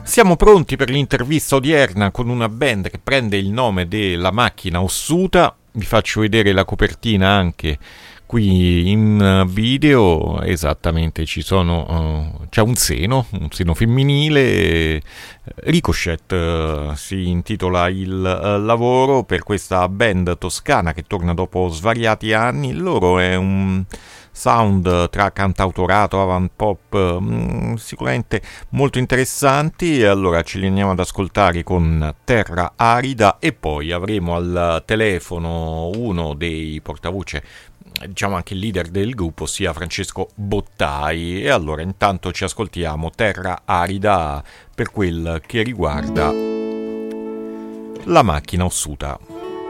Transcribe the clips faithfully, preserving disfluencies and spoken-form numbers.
Siamo pronti per l'intervista odierna con una band che prende il nome della Macchina Ossuta. Vi faccio vedere la copertina anche qui in video. Esattamente, ci sono uh, c'è un seno, un seno femminile. Ricochet uh, si intitola il uh, lavoro per questa band toscana che torna dopo svariati anni. Il loro è un sound tra cantautorato, avant pop, mh, sicuramente molto interessanti. Allora ce li andiamo ad ascoltare con Terra Arida e poi avremo al telefono uno dei portavoce, diciamo anche il leader del gruppo, ossia Francesco Bottai. E allora intanto ci ascoltiamo Terra Arida per quel che riguarda la Macchina Ossuta.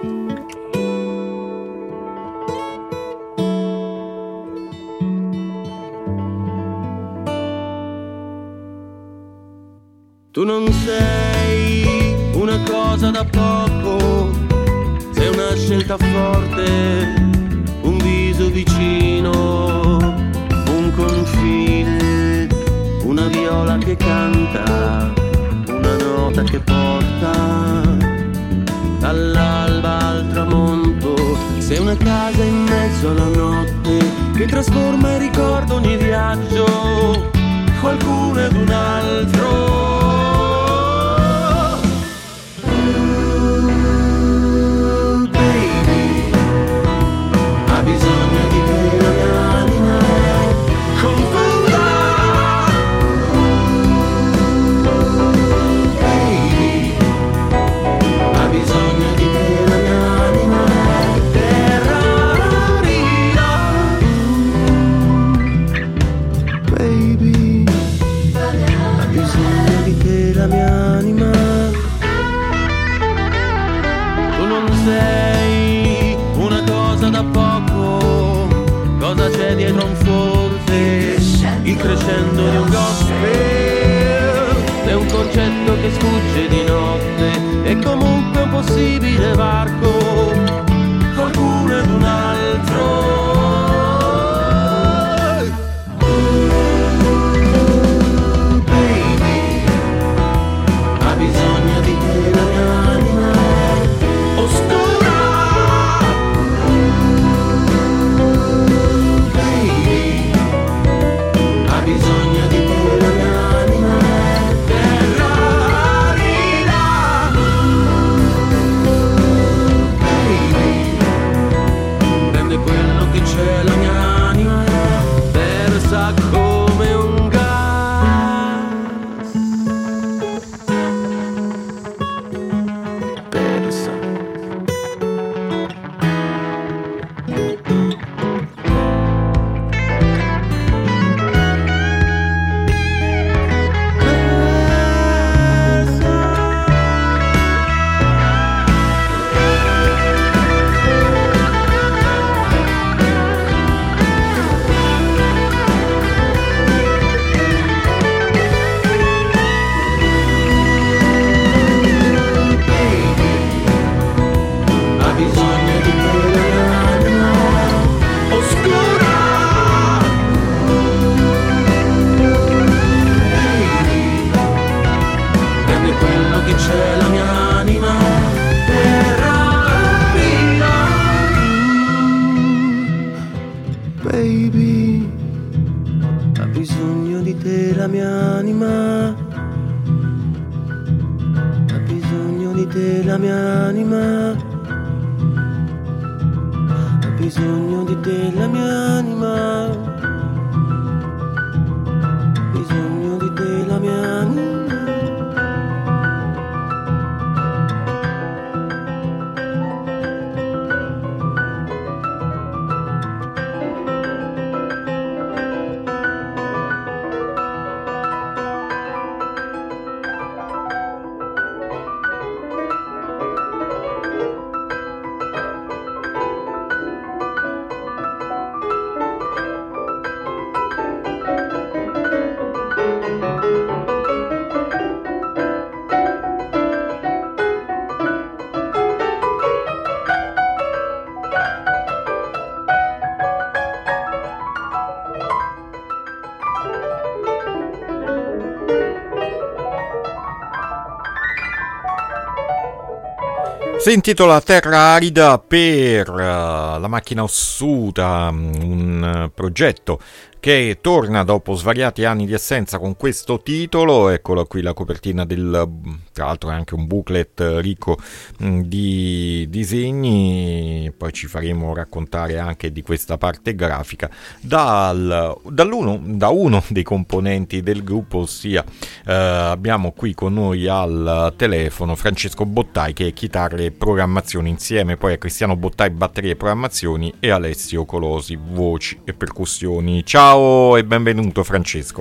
Tu non sei una cosa da poco, sei una scelta forte, un viso vicino, un confine, una viola che canta, una nota che porta dall'alba al tramonto. Sei una casa in mezzo alla notte che trasforma in ricordo ogni viaggio, qualcuno ed un altro. Dietro un forte, il crescendo di un gospel, è un concetto che sfugge di notte, è comunque un possibile varco, qualcuno ed un altro. Baby, ha bisogno di te la mia anima oscura. Come un gas persa. Si intitola Terra Arida per uh, la macchina ossuta, un uh, progetto che torna dopo svariati anni di assenza con questo titolo. Eccola qui la copertina del, tra l'altro è anche un booklet ricco mh, di disegni, poi ci faremo raccontare anche di questa parte grafica dal, dall'uno, da uno dei componenti del gruppo, ossia eh, abbiamo qui con noi al telefono Francesco Bottai, che è chitarre e programmazioni, insieme poi a Cristiano Bottai batterie e programmazioni e Alessio Colosi voci e percussioni. Ciao e benvenuto Francesco.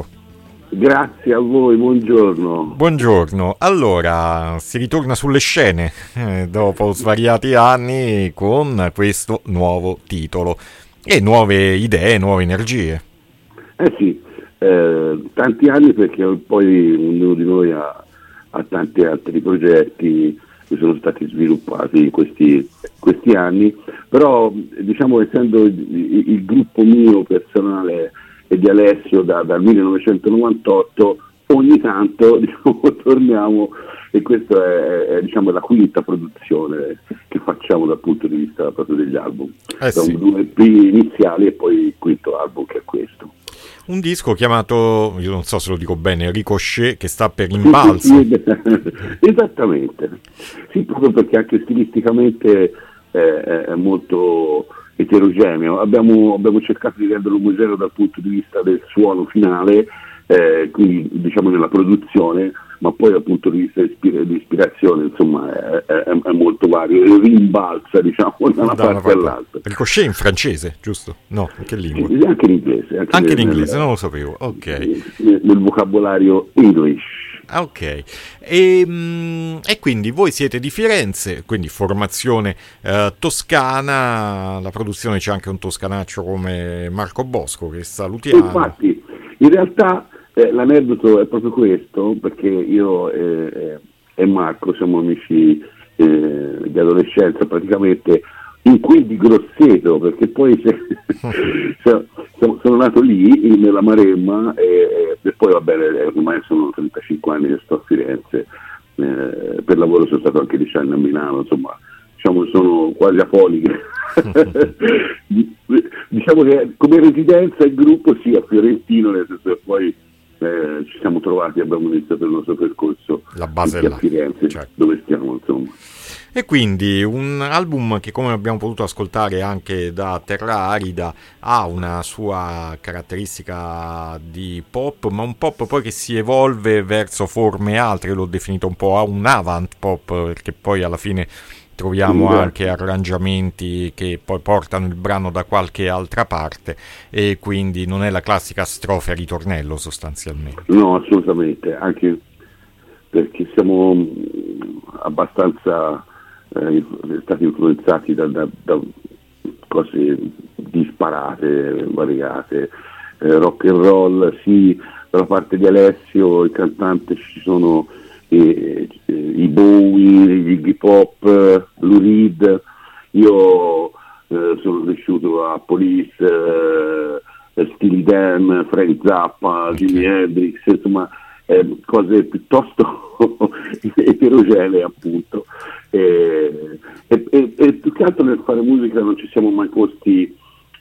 Grazie a voi, buongiorno. Buongiorno. Allora, si ritorna sulle scene eh, dopo svariati anni con questo nuovo titolo e nuove idee, nuove energie. Eh sì, eh, tanti anni, perché poi ognuno di noi ha, ha tanti altri progetti che sono stati sviluppati in questi, questi anni, però diciamo, essendo il, il gruppo mio personale e di Alessio da, dal millenovecentonovantotto, ogni tanto diciamo, torniamo, e questa è, è diciamo, la quinta produzione che facciamo dal punto di vista proprio degli album. Eh Sono sì. due E P iniziali e poi il quinto album, che è questo. Un disco chiamato, io non so se lo dico bene, Ricochet, che sta per rimbalzo. Sì, sì, sì, esattamente, sì, proprio perché anche stilisticamente eh, è molto eterogeneo. Abbiamo, abbiamo cercato di renderlo omogeneo dal punto di vista del suono finale, eh, quindi diciamo nella produzione, ma poi dal punto di vista di ispirazione, insomma, è, è, è molto vario, rimbalza, diciamo, da una parte, parte all'altra. Ricochet in francese, giusto? No, in che lingua? Sì, anche in inglese. Anche, anche nel, in inglese, nel, non lo sapevo, ok. Nel, nel vocabolario English. Ok, e, e quindi voi siete di Firenze, quindi formazione eh, toscana, la produzione c'è anche un toscanaccio come Marco Bosco, che salutiamo. Infatti, in realtà eh, l'aneddoto è proprio questo, perché io eh, e Marco siamo amici eh, di adolescenza praticamente, in quel di Grosseto, perché poi se, se, sono, sono nato lì nella Maremma e, e poi va bene, ormai sono trentacinque anni che sto a Firenze, eh, per lavoro sono stato anche dieci anni a Milano, insomma diciamo sono quasi apoliche. Diciamo che come residenza il gruppo sia fiorentino, nel senso che poi eh, ci siamo trovati e abbiamo iniziato il nostro percorso la base a Firenze, certo. Dove stiamo, insomma. E quindi un album che, come abbiamo potuto ascoltare anche da Terra Arida, ha una sua caratteristica di pop, ma un pop poi che si evolve verso forme altre. L'ho definito un po' un avant pop, perché poi alla fine troviamo anche arrangiamenti che poi portano il brano da qualche altra parte, e quindi non è la classica strofa e ritornello sostanzialmente. No, assolutamente, anche perché siamo abbastanza eh, stati influenzati da, da, da cose disparate, variate, eh, rock and roll, sì, dalla parte di Alessio, il cantante, ci sono eh, eh, i Bowie, gli Iggy Pop, Lou Reed. Io eh, sono cresciuto a Police, eh, Steely Dan, Frank Zappa, Jimi Hendrix, insomma eh, cose piuttosto eterogenee, appunto, e, e, e, e più che altro nel fare musica non ci siamo mai posti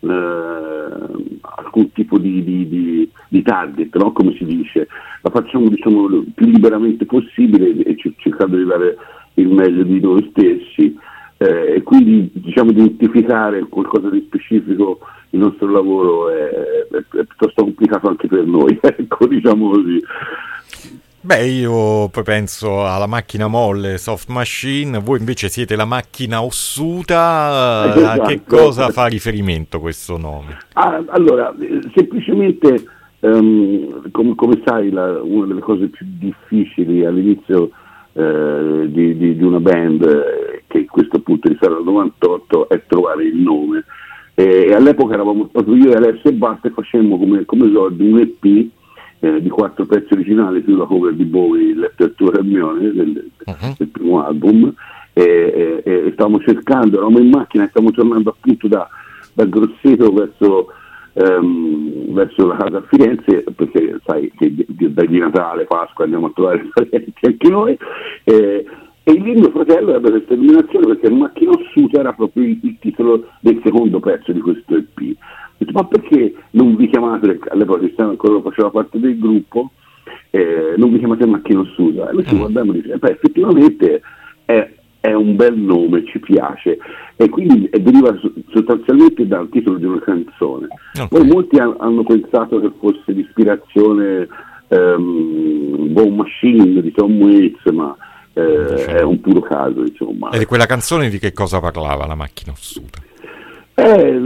eh, alcun tipo di, di, di, di target, no? Come si dice, la facciamo diciamo il più liberamente possibile e cercando di dare il meglio di noi stessi, eh, e quindi diciamo identificare qualcosa di specifico. Il nostro lavoro è, è, è piuttosto complicato anche per noi, ecco, diciamo così. Beh, io poi penso alla macchina molle, Soft Machine, voi invece siete la macchina ossuta. Esatto. A che cosa fa riferimento questo nome? Ah, allora, semplicemente, um, com- come sai, la, una delle cose più difficili all'inizio eh, di, di, di una band, eh, che a questo punto risale al novantotto, è trovare il nome. E, e all'epoca eravamo proprio io e Alessio e basta, e facemmo come, come esordio un E P eh, di quattro pezzi originali più la cover di Bowie, il Lettura Hermione del, uh-huh. del primo album, e, e, e stavamo cercando, eravamo in macchina e stavamo tornando appunto da, da Grosseto verso, ehm, verso la casa a Firenze, perché sai che di, di, di Natale, Pasqua andiamo a trovare i parenti anche noi, e, E lì mio fratello ebbe questa illuminazione perché Macchina Ossuta era proprio il, il titolo del secondo pezzo di questo E P. Ho detto, ma perché non vi chiamate, all'epoca Cristiano ancora faceva parte del gruppo, eh, non vi chiamate Macchina Ossuta? E noi ci guardiamo e diciamo, beh, effettivamente è, è un bel nome, ci piace, e quindi deriva sostanzialmente dal titolo di una canzone. Okay. Poi molti han, hanno pensato che fosse di ispirazione um, Bone Machine di Tom Waits, ma eh, è un puro caso, insomma. E di quella canzone di che cosa parlava, La Macchina Ossuta? Eh,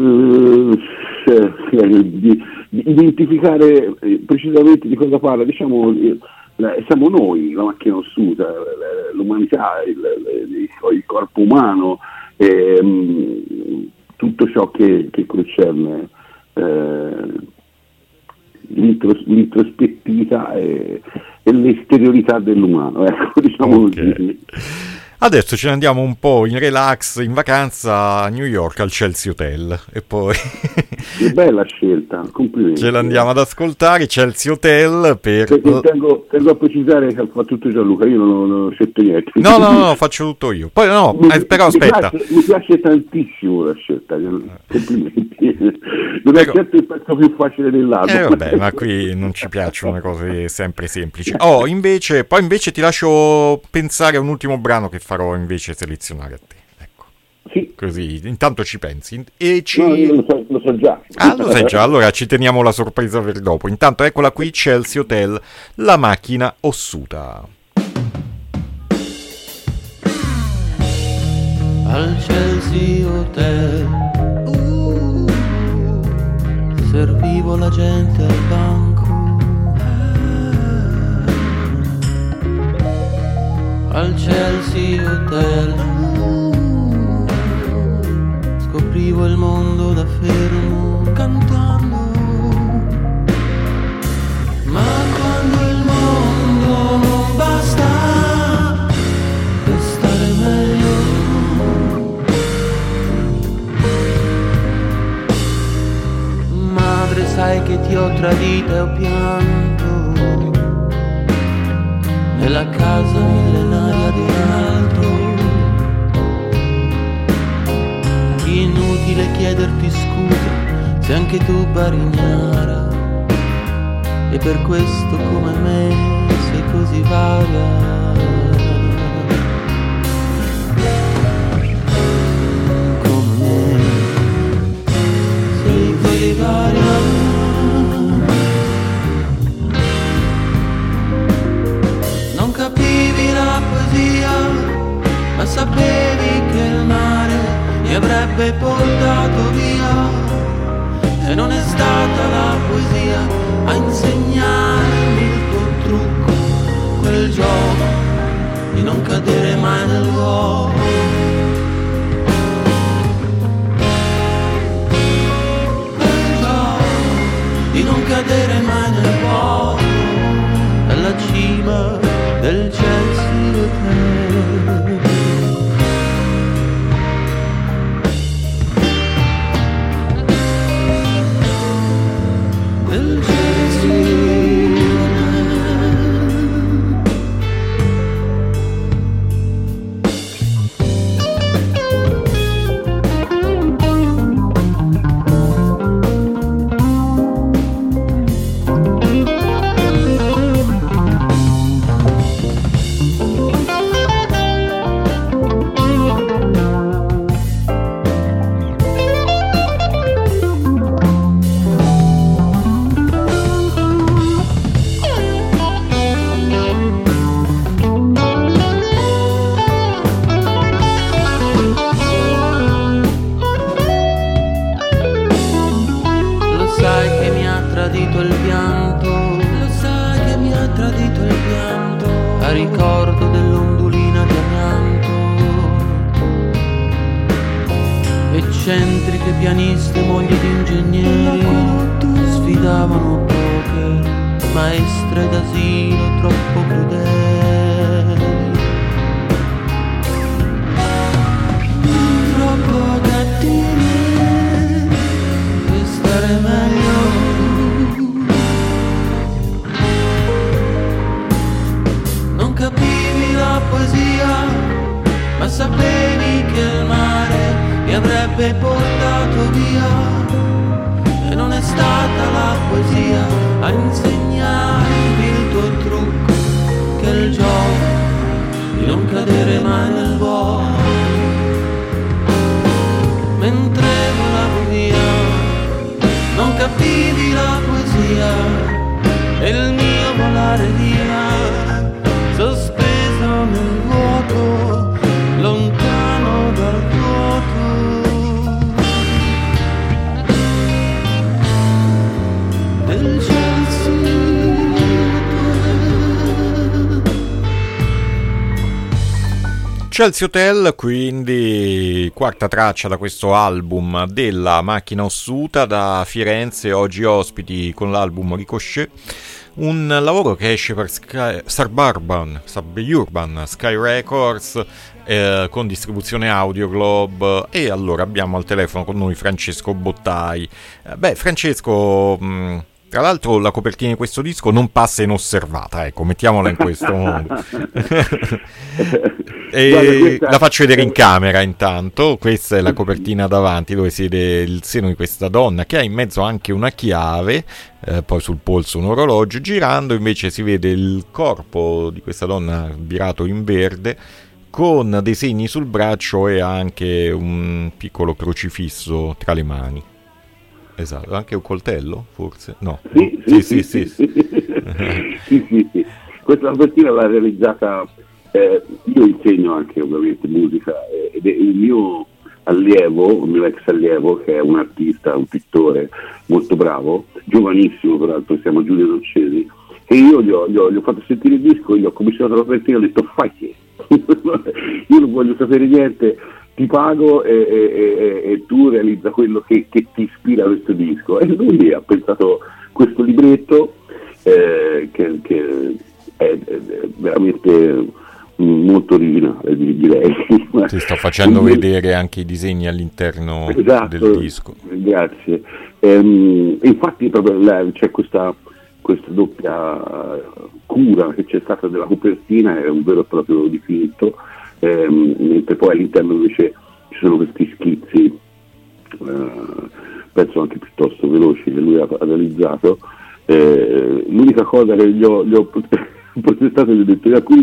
eh, di, di identificare precisamente di cosa parla, diciamo, siamo noi, la macchina ossuta, l'umanità, il, il, il corpo umano, eh, tutto ciò che, che concerne eh, l'intros- l'introspettività e, e l'esteriorità dell'umano, ecco, diciamo okay. Così. Adesso ce ne andiamo un po' in relax, in vacanza a New York al Chelsea Hotel e poi che bella scelta, complimenti. Ce l'andiamo ad ascoltare, Chelsea Hotel per... Tengo, tengo a precisare che ha fatto tutto Gianluca, io non ho, non ho scelto niente. No, no, no, faccio tutto io. Poi no, mi, eh, però mi aspetta. Piace, mi piace tantissimo la scelta, complimenti. Non è certo il pezzo più facile dell'album. Eh vabbè, ma qui non ci piacciono le cose sempre semplici. Oh, invece, poi invece ti lascio pensare a un ultimo brano che farò invece selezionare a te. Ecco. Sì. Così, intanto ci pensi. E ci... No, io lo so, lo so già. Ah, lo sai già, allora ci teniamo la sorpresa per dopo. Intanto eccola qui, Chelsea Hotel, La Macchina Ossuta. Al Chelsea Hotel uh, servivo la gente al banco. Al Chelsea Hotel scoprivo il mondo da fermo cantando. Ma quando il mondo non basta per stare meglio, madre sai che ti ho tradita e ho pianto nella casa millenaria di un altro. Inutile chiederti scusa se anche tu barignara, e per questo come me sei così vaga. Come me sei così vaga. Capivi la poesia, ma sapevi che il mare mi avrebbe portato via. E non è stata la poesia a insegnarmi il tuo trucco, quel gioco di non cadere mai nel vuoto. Quel gioco di non cadere mai nel vuoto, alla cima del Chelsea Hotel. Del Chelsea eccentriche pianiste, mogli di ingegneri, sfidavano poker, maestre d'asilo troppo crudeli, troppo cattivi per stare meglio. Non capivi la poesia, sapevi che il mare mi avrebbe portato via, e non è stata la poesia a insegnarmi il tuo trucco, che è il gioco di non cadere mai nel vuoto. Mentre volavo via non capivi la poesia e il mio volare via, sospeso nel vuoto, lontano dal vuoto. Del Chelsea. Chelsea Hotel, quindi quarta traccia da questo album della Macchina Ossuta da Firenze, oggi ospiti con l'album Ricochet, un lavoro che esce per Sky, Suburban, Suburban Sky Records, eh, con distribuzione Audio Globe. E allora abbiamo al telefono con noi Francesco Bottai. Eh, beh, Francesco, mh, tra l'altro la copertina di questo disco non passa inosservata, ecco, mettiamola in questo modo. E guarda, questa... la faccio vedere in camera intanto. Questa è la copertina davanti, dove si vede il seno di questa donna che ha in mezzo anche una chiave, eh, poi sul polso un orologio. Girando invece si vede il corpo di questa donna virato in verde, con dei segni sul braccio e anche un piccolo crocifisso tra le mani. Esatto, anche un coltello forse? No. Sì, sì, sì, sì, sì, sì. sì, sì, sì. Questa copertina l'ha realizzata, eh, io insegno anche ovviamente musica, eh, ed è il mio allievo, il mio ex allievo, che è un artista, un pittore molto bravo, giovanissimo peraltro, si chiama Giulio Noccesi, e io gli ho, gli, ho, gli ho fatto sentire il disco, gli ho cominciato la copertina e ho detto fai che? Io non voglio sapere niente, ti pago e, e, e, e tu realizza quello che, che ti ispira a questo disco. E lui ha pensato questo libretto, eh, che, che è, è veramente molto originale, direi. Ti sto facendo quindi vedere anche i disegni all'interno, esatto, del disco. Grazie. Ehm, infatti proprio là, c'è questa, questa doppia cura che c'è stata della copertina, è un vero e proprio dipinto. Eh, mentre poi all'interno invece ci sono questi schizzi, eh, penso anche piuttosto veloci, che lui ha, ha realizzato. Eh, l'unica cosa che gli ho, gli ho protestato, gli ho detto, alcuni,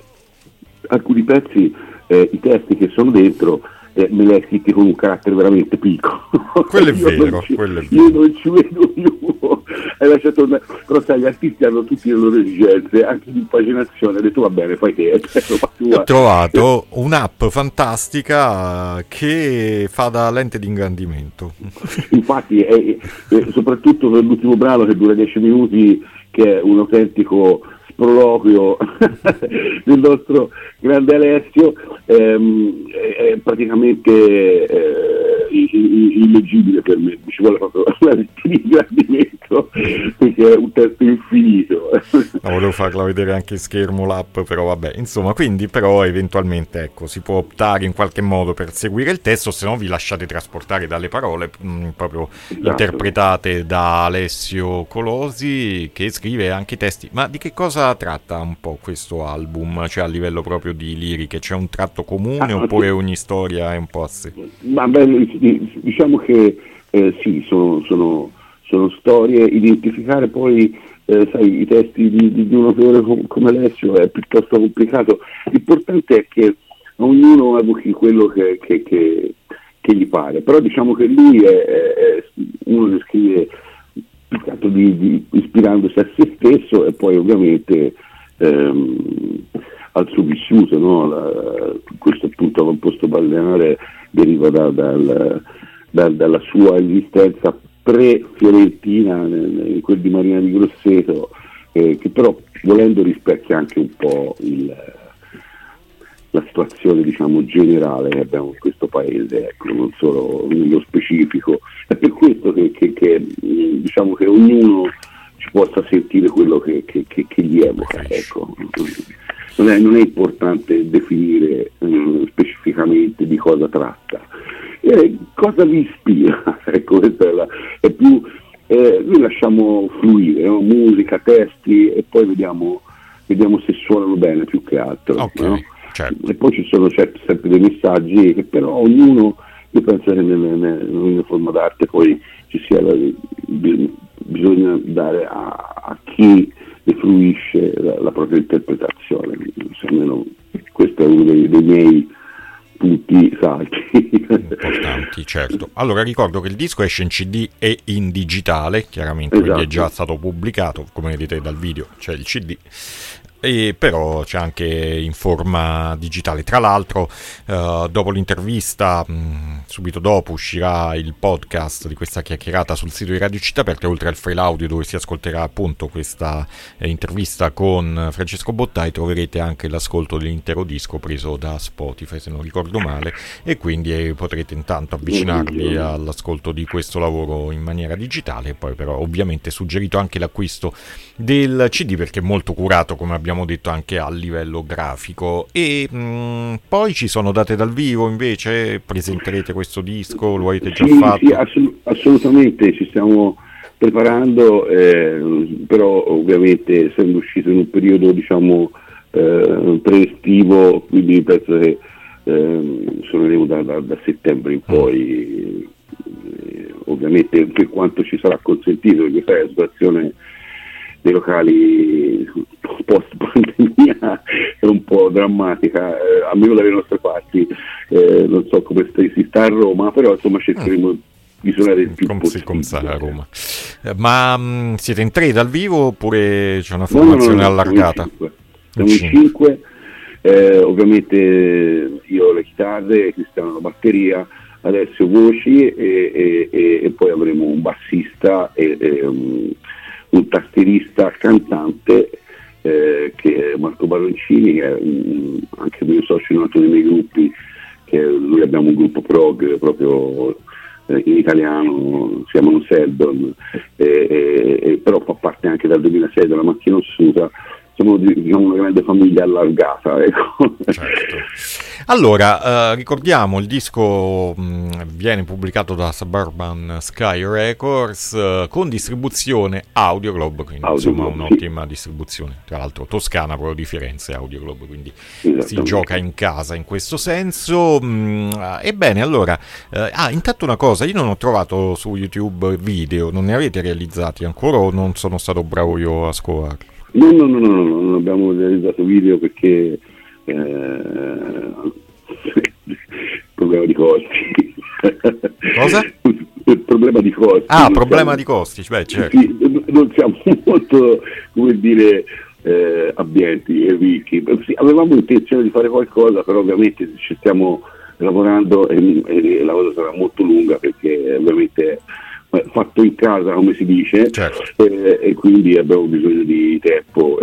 alcuni pezzi, eh, i testi che sono dentro, eh, me li hai scritti con un carattere veramente piccolo. Quello è vero, ci, quello è vero. Io non ci vedo più. Hai lasciato una... Però sai, gli artisti hanno tutte le loro esigenze, anche di impaginazione. Ho detto va bene, fai te. Ho trovato un'app fantastica che fa da lente di ingrandimento. Infatti, è, è, soprattutto per l'ultimo brano che dura dieci minuti, che è un autentico sproloquio del nostro grande Alessio, ehm, è praticamente eh, illeggibile per me, ci vuole proprio la di ingrandimento, perché è un testo infinito. No, volevo farla vedere anche in schermo l'app, però vabbè, insomma, quindi però eventualmente ecco, si può optare in qualche modo per seguire il testo, se no vi lasciate trasportare dalle parole mh, proprio esatto, interpretate da Alessio Colosi, che scrive anche i testi. Ma di che cosa tratta un po' questo album? Cioè a livello proprio di liriche, c'è un tratto comune ah, oppure sì, ogni storia è un po' a sé? Ma beh, diciamo che eh, sì, sono, sono, sono storie. Identificare poi eh, sai, i testi di, di, di un autore com- come Alessio è piuttosto complicato. L'importante è che ognuno evochi quello che, che, che, che gli pare, però diciamo che lui è, è, è uno che scrive Di, di, ispirandosi a se stesso e poi ovviamente ehm, al suo vissuto, no? La, questo appunto composto balneare deriva da, dal, da, dalla sua esistenza pre-fiorentina in quel di Marina di Grosseto, eh, che però volendo rispecchia anche un po' il, la situazione diciamo generale che abbiamo in questo paese, ecco, non solo nello specifico. È per questo che, che, che diciamo che ognuno ci possa sentire quello che, che, che, che gli evoca, ecco. Non è, non è importante definire um, specificamente di cosa tratta, eh, cosa vi ispira, ecco, questa è, la, è più eh, noi lasciamo fluire, no? Musica, testi, e poi vediamo, vediamo se suonano bene più che altro, okay. No? certo. E poi ci sono certo, sempre dei messaggi che però ognuno, io penso che nella forma d'arte poi ci sia la, bisogna dare a, a chi ne fruisce la, la propria interpretazione, almeno questo è uno dei, dei miei punti salti importanti, certo. Allora ricordo che il disco esce in C D e in digitale, chiaramente, esatto. Quindi è già stato pubblicato, come vedete dal video c'è il C D, e però c'è anche in forma digitale. Tra l'altro eh, dopo l'intervista, mh, subito dopo uscirà il podcast di questa chiacchierata sul sito di Radio Città Aperta, oltre al file audio dove si ascolterà appunto questa eh, intervista con Francesco Bottai, troverete anche l'ascolto dell'intero disco preso da Spotify, se non ricordo male, e quindi eh, potrete intanto avvicinarvi all'ascolto di questo lavoro in maniera digitale. E poi però ovviamente suggerito anche l'acquisto del C D, perché è molto curato, come abbiamo detto, anche a livello grafico. E mh, poi ci sono date dal vivo invece? Presenterete questo disco? Lo avete già sì, fatto? Sì, assolut- assolutamente, ci stiamo preparando, eh, però ovviamente essendo uscito in un periodo diciamo eh, pre-estivo, quindi penso che eh, suoneremo da, da, da settembre in poi, eh, ovviamente per quanto ci sarà consentito, perché sai, la situazione dei locali post pandemia è un po' drammatica, eh, almeno dalle nostre parti, eh, non so come si sta a Roma, però insomma cercheremo di suonare il più come possibile. Si come a Roma. Eh, ma mh, siete in tre dal vivo oppure c'è una formazione no, no, no, allargata? Siamo in cinque, eh, ovviamente io le chitarre, Cristiano la batteria, Alessio voci e, e, e, e poi avremo un bassista e, e um, un tastierista cantante eh, che è Marco Baroncini, che è un, anche mio socio in un altro dei miei gruppi, che noi abbiamo un gruppo prog proprio eh, in italiano, si chiamano Seldon, eh, eh, eh, però fa parte anche dal duemilasei della Macchina Ossuta. Siamo diciamo una grande famiglia allargata, ecco. Certo. Allora, eh, ricordiamo, il disco mh, viene pubblicato da Suburban Sky Records eh, con distribuzione Audioglobe, quindi Audio insomma Globe, un'ottima sì. distribuzione, tra l'altro toscana, proprio di Firenze, Audioglobe, quindi si gioca in casa in questo senso. Mh, ebbene, allora, eh, ah, intanto una cosa, io non ho trovato su YouTube video, non ne avete realizzati ancora o non sono stato bravo io a scovarli? No, no, no, no, no, non abbiamo realizzato video perché eh, problema di costi. Cosa? Il problema di costi. Ah, problema siamo, di costi, cioè, certo. Sì, non siamo molto, come dire, eh, abbienti e ricchi. Sì, avevamo intenzione di fare qualcosa, però ovviamente ci stiamo lavorando e, e la cosa sarà molto lunga perché ovviamente fatto in casa, come si dice, certo. eh, e quindi abbiamo bisogno di tempo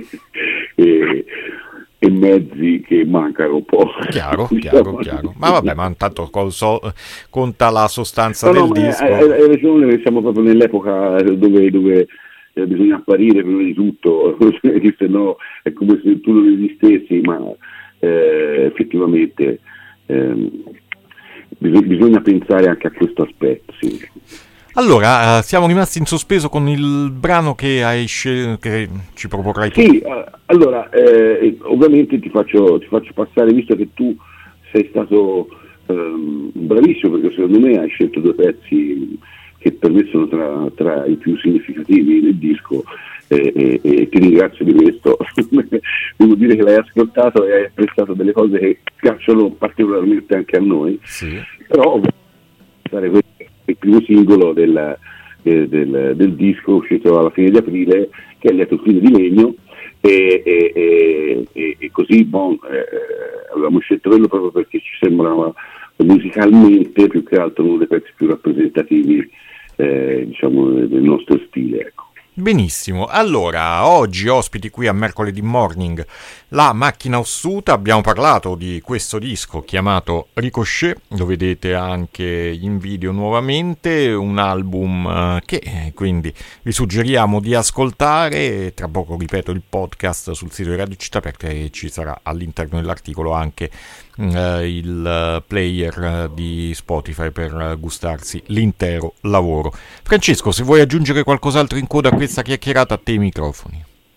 e, e mezzi che mancano un po'. Chiaro, chiaro, chiaro. Ma vabbè, ma intanto so, conta la sostanza no, del no, disco. Hai ragione, che siamo proprio nell'epoca dove, dove eh, bisogna apparire prima di tutto, se no è come se tu non esistessi, ma eh, effettivamente eh, bisog- bisogna pensare anche a questo aspetto, sì. Allora, uh, siamo rimasti in sospeso con il brano che hai scel- che ci proporrai tu. Sì, uh, allora, eh, ovviamente ti faccio, ti faccio passare, visto che tu sei stato um, bravissimo, perché secondo me hai scelto due pezzi che per me sono tra, tra i più significativi del disco, e, e, e ti ringrazio di questo. Devo dire che l'hai ascoltato e hai apprezzato delle cose che piacciono particolarmente anche a noi, sì. Però ovviamente il primo singolo del, del, del, del disco uscito alla fine di aprile, che è Lieto fine di legno, e, e, e, e così bon, eh, avevamo scelto quello proprio perché ci sembrava musicalmente più che altro uno dei pezzi più rappresentativi eh, diciamo del nostro stile, ecco. Benissimo, allora oggi ospiti qui a Mercoledì Morning La Macchina Ossuta. Abbiamo parlato di questo disco chiamato Ricochet, lo vedete anche in video nuovamente, un album uh, che quindi vi suggeriamo di ascoltare. Tra poco, ripeto, il podcast sul sito di Radio Città Aperta e ci sarà all'interno dell'articolo anche uh, il uh, player uh, di Spotify per uh, gustarsi l'intero lavoro. Francesco, se vuoi aggiungere qualcos'altro in coda a questa chiacchierata, a te i microfoni.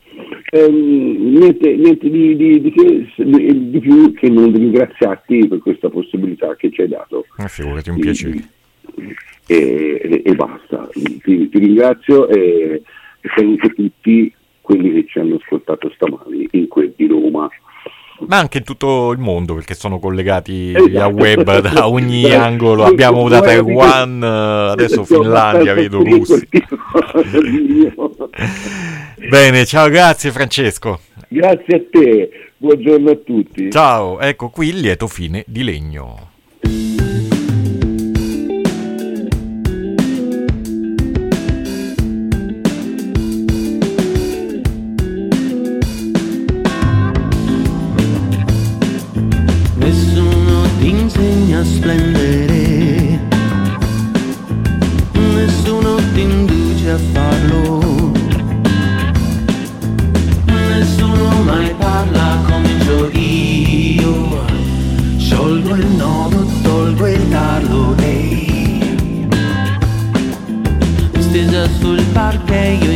ehm, niente, niente di, di, di, che, di, di più che non ringraziarti per questa possibilità che ci hai dato. Eh, figurati, un piacere. E, e, e basta, ti, ti ringrazio e, e saluto tutti quelli che ci hanno ascoltato stamani in quel di Roma. Ma anche in tutto il mondo, perché sono collegati Esatto. via web da ogni angolo. Abbiamo da Taiwan, adesso Finlandia, vedo Russia. Bene, ciao, grazie Francesco. Grazie a te, buongiorno a tutti. Ciao, ecco qui il lieto fine di Legno. Insegna a splendere, nessuno ti induce a farlo, nessuno mai parla come gioco io, sciolgo il nodo, tolgo il tarlo, lei stesa sul parquet, io